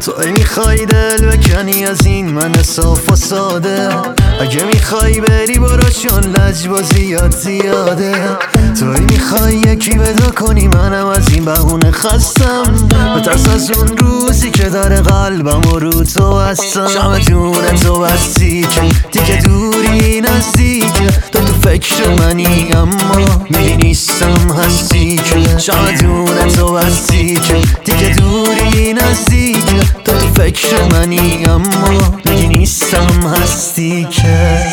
تو میخوای دل بکنی از این من صاف و ساده، اگه میخوای بری برو چون لجبازیات زیاده. تو میخوای یکی پیدا کنی منم از این بهونه خستم، بترس از اون روزی که داره قلبم و رو تو هستم. شمع جون تو بستی که دیگه دوری نزدیکه، تو فکر منی اما میگی نیستم هستی که. شمع جون تو بستی که دیگه دوری نزدیکه، تو فکر منی اما میگی نیستم هستی که.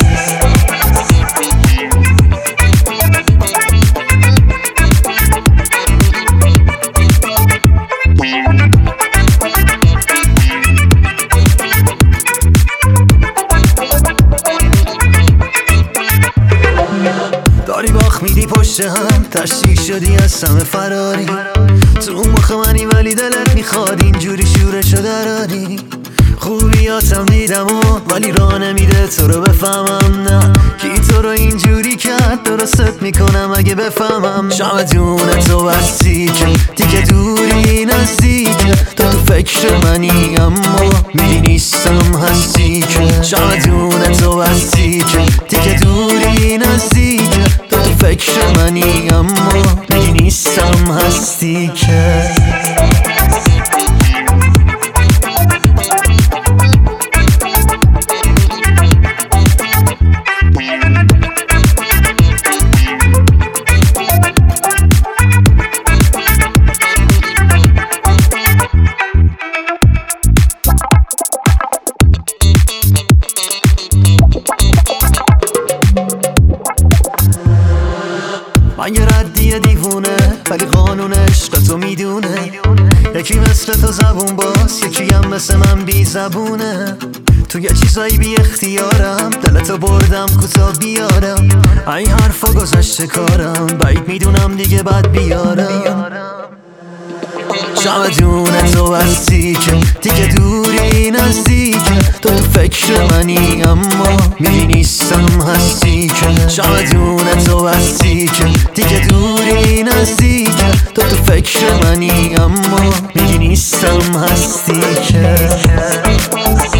داری باخ میدی پشت هم، ترسی شدی از همه فراری. تو اون مخ منی ولی دلت میخواد اینجوری شورشو دراری. خوبیاتم دیدم ولی راه نمیده تو رو بفهمم، نه کی تو رو اینجوری کرد درستت میکنم اگه بفهمم. شمع جون تو بستی که دیگه دوری نزدیکه، تو فکر منی اما میگی نیستم هستی که. شمع جون تو بستی که دیگه دوری نزدیکه، تو فکر منی اما میگی نیستم هستی که. من یه ردیه دیوونه ولی قانون عشق تو میدونه، یکی مثل تو زبون باز یکی هم مثل من بی زبونه. تو یه چیزایی بی اختیارم، دلتو بردم کوتا بیارم، این حرفا گذشته کارم، بعید میدونم دیگه بد بیارم. شمع جون تو بستی که دیگه دوری نزدیکه، تو فکر منی اما میگی نیستم هستی که. شمع جون تو بستی که دیگه دوری نزدیکه، تو فکر منی اما میگی نیستم هستی که.